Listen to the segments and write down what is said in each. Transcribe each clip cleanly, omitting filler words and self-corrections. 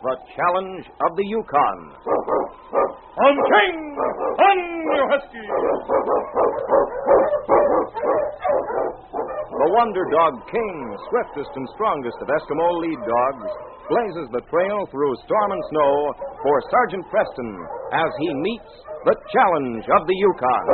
the challenge of the Yukon. On King! On, you husky! The Wonder Dog King, swiftest and strongest of Eskimo lead dogs, blazes the trail through storm and snow for Sergeant Preston as he meets the challenge of the Yukon.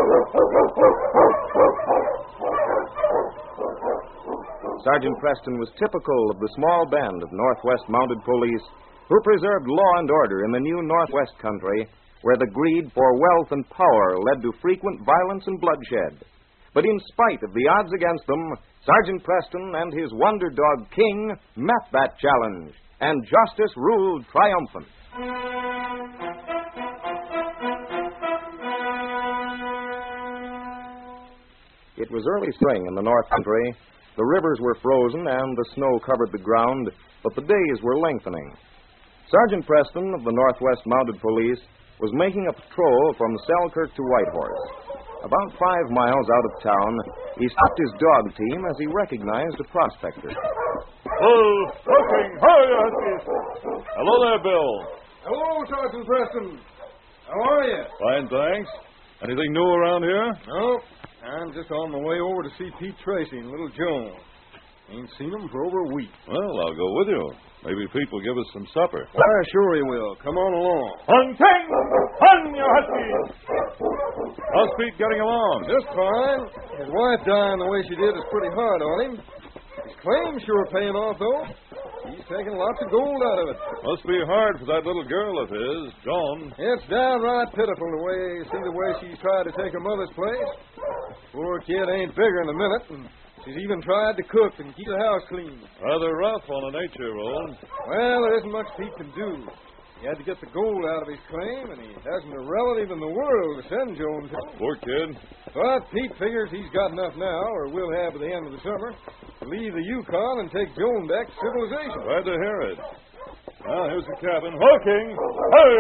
Sergeant Preston was typical of the small band of Northwest Mounted Police who preserved law and order in the new Northwest country, where the greed for wealth and power led to frequent violence and bloodshed. But in spite of the odds against them, Sergeant Preston and his Wonder Dog King met that challenge, and justice ruled triumphant. It was early spring in the North Country. The rivers were frozen and the snow covered the ground, but the days were lengthening. Sergeant Preston of the Northwest Mounted Police was making a patrol from Selkirk to Whitehorse. About 5 miles out of town, he stopped his dog team as he recognized a prospector. Bull, Hooking, hi, huskies. Hello there, Bill. Hello, Sergeant Preston. How are you? Fine, thanks. Anything new around here? No, I'm just on my way over to see Pete Tracy and Little Joan. Ain't seen them for over a week. Well, I'll go with you. Maybe Pete will give us some supper. Why, sure he will. Come on along. On King! On, you huskies! How's Pete getting along? Just fine. His wife dying the way she did is pretty hard on him. His claim's sure paying off, though. He's taking lots of gold out of it. Must be hard for that little girl of his, Joan. It's downright pitiful the way she's tried to take her mother's place. Poor kid ain't bigger in a minute, and she's even tried to cook and keep the house clean. Rather rough on an 8-year-old. Well, there isn't much Pete can do. He had to get the gold out of his claim, and he hasn't a relative in the world to send Joan to. Poor kid. But Pete figures he's got enough now, or will have at the end of the summer, to leave the Yukon and take Joan back to civilization. Glad to hear it. Now, here's the cabin. Hooking! Hey,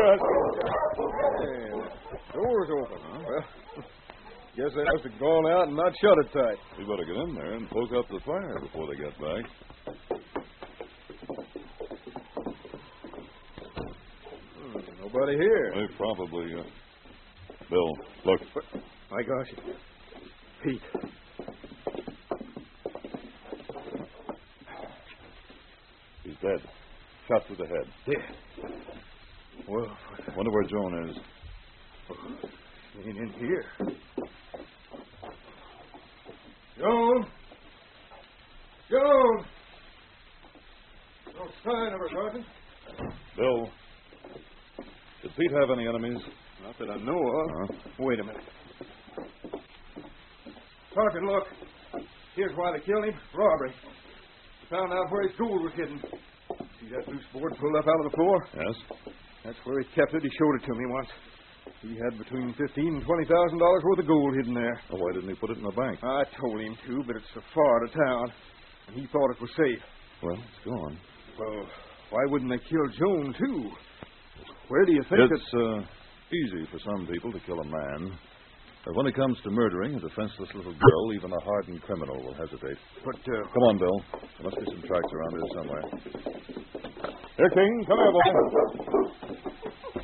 the door's open. Huh? Well, guess they must have gone out and not shut it tight. We better get in there and poke up the fire before they get back. Nobody here. They probably... Bill, look. My gosh. Pete. He's dead. Shot through the head. Dead? Well... Wonder where Joan is. She ain't in here. Joan! Joan! No sign of her, Sergeant. Bill, did Pete have any enemies? Not that I know of. Huh? Wait a minute. Sergeant, look. Here's why they killed him. Robbery. They found out where his gold was hidden. See that loose board pulled up out of the floor? Yes. That's where he kept it. He showed it to me once. He had between $15,000 and $20,000 worth of gold hidden there. Well, why didn't he put it in the bank? I told him to, but it's so far to town, and he thought it was safe. Well, it's gone. Well, why wouldn't they kill Joan, too? Where do you think it's easy for some people to kill a man. But when it comes to murdering a defenseless little girl, even a hardened criminal will hesitate. But, Come on, Bill. There must be some tracks around here somewhere. Here, King. Come here, boy.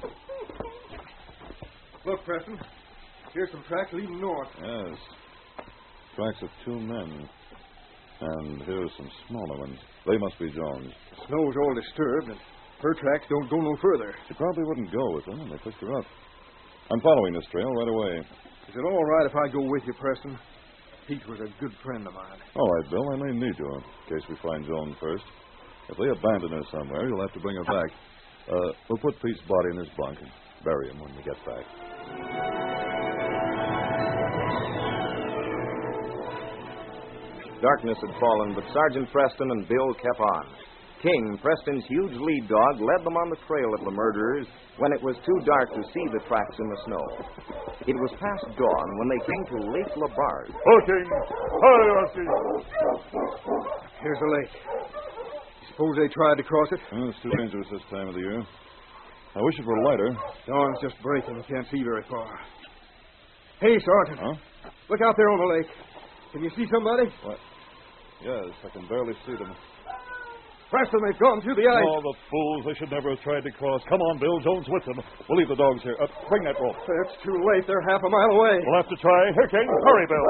Look, Preston. Here's some tracks leading north. Yes. Tracks of 2 men. And here's some smaller ones. They must be Joan's. The snow's all disturbed, and her tracks don't go no further. She probably wouldn't go with them, and they picked her up. I'm following this trail right away. Is it all right if I go with you, Preston? Pete was a good friend of mine. All right, Bill. I may need you in case we find Joan first. If they abandon her somewhere, you'll have to bring her back. We'll put Pete's body in his bunk and bury him when we get back. Darkness had fallen, but Sergeant Preston and Bill kept on. King, Preston's huge lead dog, led them on the trail of the murderers when it was too dark to see the tracks in the snow. It was past dawn when they came to Lake Labarge. Hooking! Hi, Husky! Here's the lake. Suppose they tried to cross it? It's too dangerous this time of the year. I wish it were lighter. Dawn's just breaking. Can't see very far. Hey, Sergeant. Huh? Look out there on the lake. Can you see somebody? What? Yes, I can barely see them. Preston, they've gone through the ice. Oh, the fools. They should never have tried to cross. Come on, Bill. Jones with them. We'll leave the dogs here. Bring that rope. It's too late. They're half a mile away. We'll have to try. Here, King. Hurry, Bill.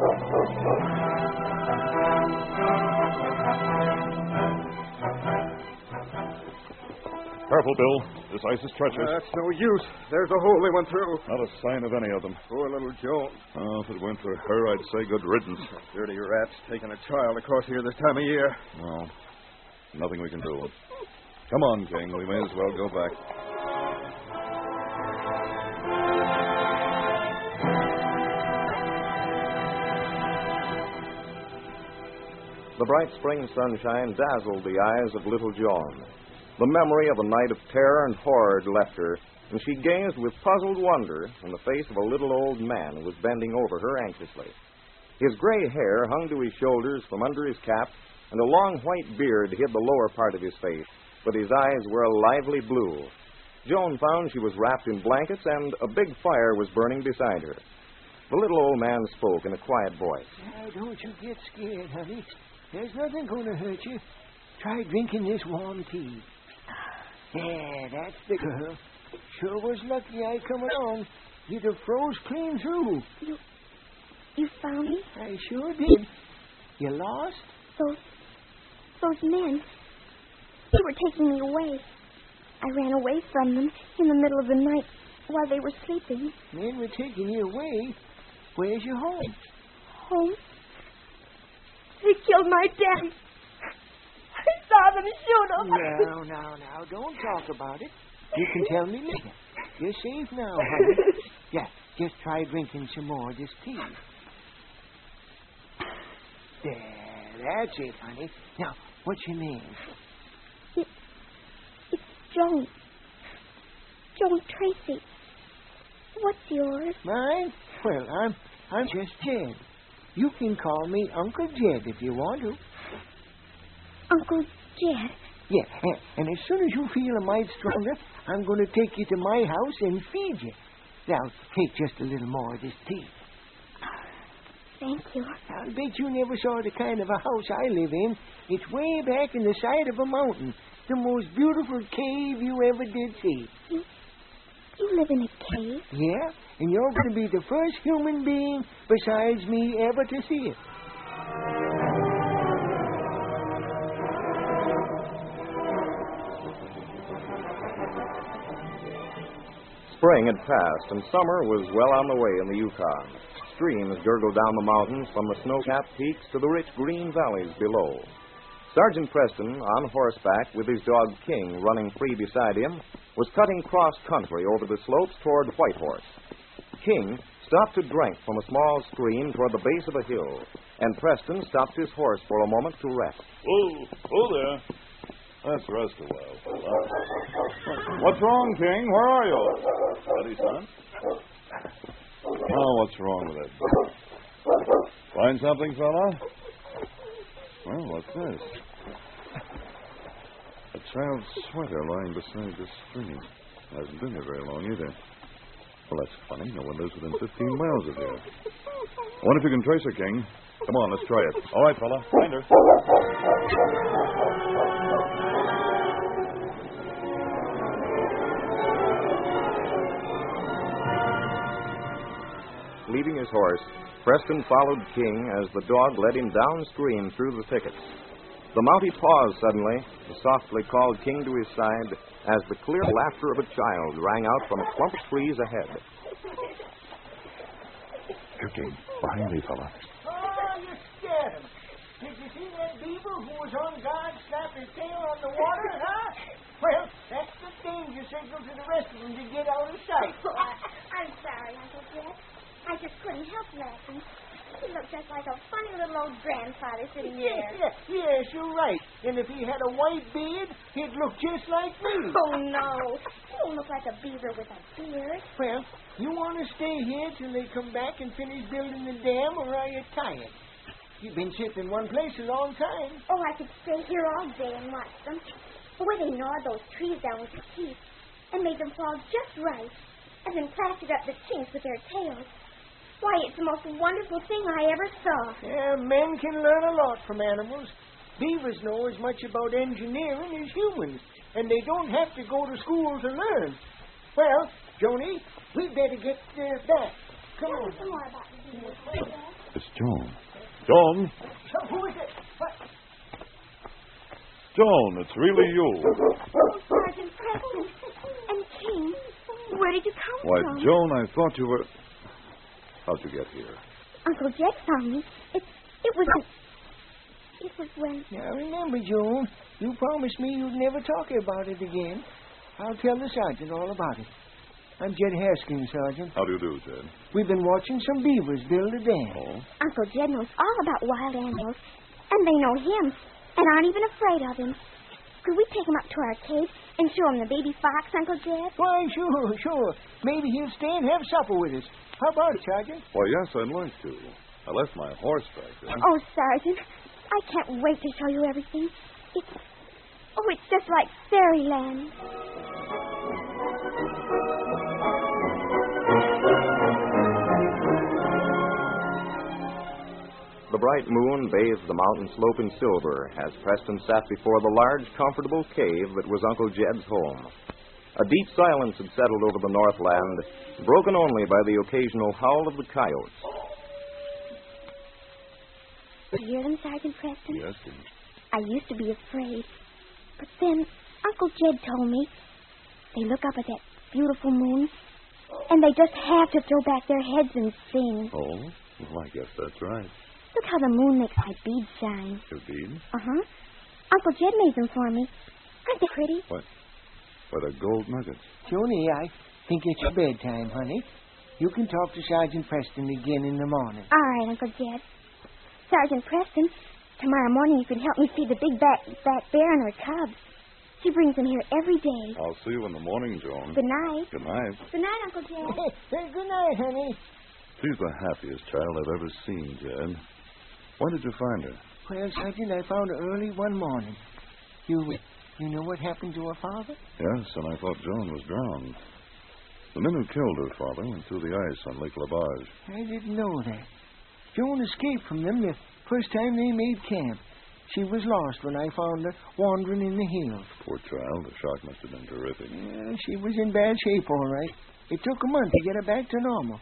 Careful, Bill. This ice is treacherous. That's no use. There's a hole they went through. Not a sign of any of them. Poor little Joan. Oh, if it weren't for her, I'd say good riddance. Dirty rats taking a child across here this time of year. No. Nothing we can do. Come on, King. We may as well go back. The bright spring sunshine dazzled the eyes of little Joan. The memory of a night of terror and horror had left her, and she gazed with puzzled wonder in the face of a little old man who was bending over her anxiously. His gray hair hung to his shoulders from under his cap, and a long white beard hid the lower part of his face, but his eyes were a lively blue. Joan found she was wrapped in blankets, and a big fire was burning beside her. The little old man spoke in a quiet voice. Now, don't you get scared, honey. There's nothing going to hurt you. Try drinking this warm tea. Yeah, that's the girl. Sure was lucky I come along. You'd have froze clean through. You found me? I sure did. You lost? Those men. They were taking me away. I ran away from them in the middle of the night while they were sleeping. Men were taking you away? Where's your home? Home? They killed my daddy. I saw them shoot him. Now, don't talk about it. You can tell me later. You're safe now, honey. Yeah, just try drinking some more of this tea. There, that's it, honey. Now, what's your name? It's Joan. Joan Tracy. What's yours? Mine? Well, I'm just Jed. You can call me Uncle Jed if you want to. Uncle Jed? Yeah, and as soon as you feel a mite stronger, I'm going to take you to my house and feed you. Now, take just a little more of this tea. Thank you. I'll bet you never saw the kind of a house I live in. It's way back in the side of a mountain. The most beautiful cave you ever did see. You live in a cave? Yeah, and you're going to be the first human being besides me ever to see it. Spring had passed, and summer was well on the way in the Yukon. Streams gurgled down the mountains from the snow-capped peaks to the rich green valleys below. Sergeant Preston, on horseback with his dog King running free beside him, was cutting cross-country over the slopes toward Whitehorse. King stopped to drink from a small stream toward the base of a hill, and Preston stopped his horse for a moment to rest. Oh there. Let's rest a while, fella. What's wrong, King? Where are you? Steady, son. Oh, what's wrong with it? Find something, fella? Well, what's this? A child's sweater lying beside the stream. Hasn't been here very long either. Well, that's funny. No one lives within 15 miles of here. I wonder if you can trace her, King. Come on, let's try it. All right, fella. Find her. Leading his horse, Preston followed King as the dog led him downstream through the thickets. The Mountie paused suddenly and softly called King to his side as the clear laughter of a child rang out from a clump of trees ahead. Here, King. Behind me, fella. Oh, you scared him. Did you see that beaver who was on guard slap his tail on the water, huh? Well, that's the danger signal to the rest of them to get out of sight. I'm sorry, Uncle Jed. I just couldn't help laughing. He looked just like a funny little old grandfather sitting there. Yes, you're right. And if he had a white beard, he'd look just like me. Oh, no. He don't look like a beaver with a beard. Well, you want to stay here till they come back and finish building the dam, or are you tired? You've been sitting in one place a long time. Oh, I could stay here all day and watch them. The way they gnawed those trees down with their teeth and made them fall just right, and then plastered up the chinks with their tails. Why, it's the most wonderful thing I ever saw. Yeah, men can learn a lot from animals. beavers know as much about engineering as humans, and they don't have to go to school to learn. Well, Joni, we'd better get back. Come on. Some more about the beavers. It's Joan. Joan! So who is it? What? Joan, it's really you. Oh, Sergeant Preston and King, where did you come Why, from? Joan, I thought you were... How'd you get here? Uncle Jed found me. It was when... Now, remember, Joan, you promised me you'd never talk about it again. I'll tell the sergeant all about it. I'm Jed Haskins, Sergeant. How do you do, Jed? We've been watching some beavers build a dam. Oh? Uncle Jed knows all about wild animals, and they know him, and aren't even afraid of him. Could we take him up to our cave and show him the baby fox, Uncle Jed? Why, sure. Maybe he'll stay and have supper with us. How about it, Sergeant? Why, yes, I'd like to. I left my horse back there. Oh, Sergeant, I can't wait to show you everything. It's just like fairyland. The bright moon bathed the mountain slope in silver as Preston sat before the large, comfortable cave that was Uncle Jed's home. A deep silence had settled over the Northland, broken only by the occasional howl of the coyotes. Do you hear them, Sergeant Preston? Yes, I used to be afraid. But then Uncle Jed told me they look up at that beautiful moon, and they just have to throw back their heads and sing. Oh? Well, I guess that's right. Look how the moon makes my beads shine. Your beads? Uh-huh. Uncle Jed made them for me. Aren't they pretty? What? What, are gold nuggets? Joni, I think it's bedtime, honey. You can talk to Sergeant Preston again in the morning. All right, Uncle Jed. Sergeant Preston, tomorrow morning you can help me feed the big black bear and her cubs. She brings them here every day. I'll see you in the morning, Joan. Good night. Good night. Good night, Uncle Jed. Good night, honey. She's the happiest child I've ever seen, Jed. When did you find her? Well, Sergeant, I found her early one morning. You know what happened to her father? Yes, and I thought Joan was drowned. The men who killed her father went through the ice on Lake LaBarge. I didn't know that. Joan escaped from them the first time they made camp. She was lost when I found her wandering in the hills. Poor child. The shock must have been terrific. Yeah, she was in bad shape, all right. It took a month to get her back to normal.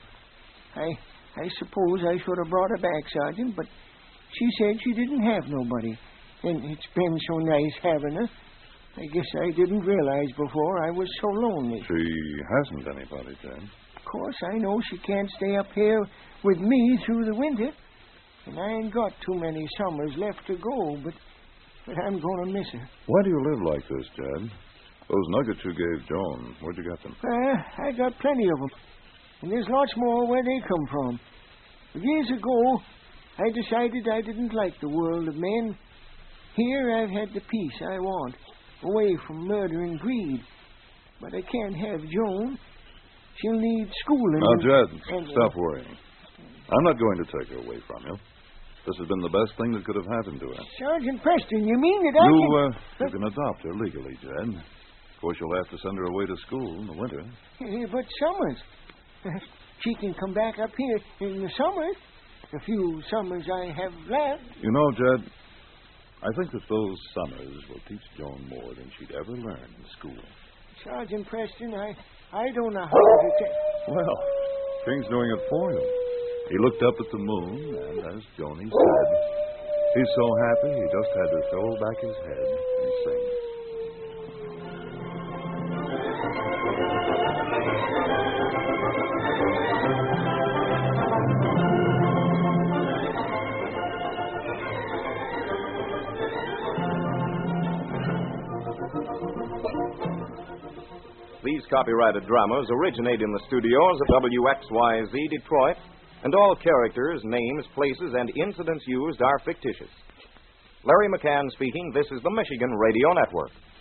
I suppose I should have brought her back, Sergeant, but she said she didn't have nobody. And it's been so nice having her. I guess I didn't realize before I was so lonely. She hasn't anybody, Jed. Of course, I know she can't stay up here with me through the winter. And I ain't got too many summers left to go, but I'm going to miss her. Why do you live like this, Jed? Those nuggets you gave Joan, where'd you get them? I got plenty of them. And there's lots more where they come from. Years ago, I decided I didn't like the world of men. Here I've had the peace I want, away from murder and greed. But I can't have Joan. She'll need schooling. Now, Jed, stop worrying. I'm not going to take her away from you. This has been the best thing that could have happened to her. Sergeant Preston, you mean that I You can adopt her legally, Jed. Of course, you'll have to send her away to school in the winter. But summers. She can come back up here in the summer. The few summers I have left. You know, Jed, I think that those summers will teach Joan more than she'd ever learn in school. Sergeant Preston, I don't know how to take... Well, King's doing it for you. He looked up at the moon, and as Joni said, he's so happy he just had to throw back his head and sing. These copyrighted dramas originate in the studios of WXYZ Detroit, and all characters, names, places, and incidents used are fictitious. Larry McCann speaking. This is the Michigan Radio Network.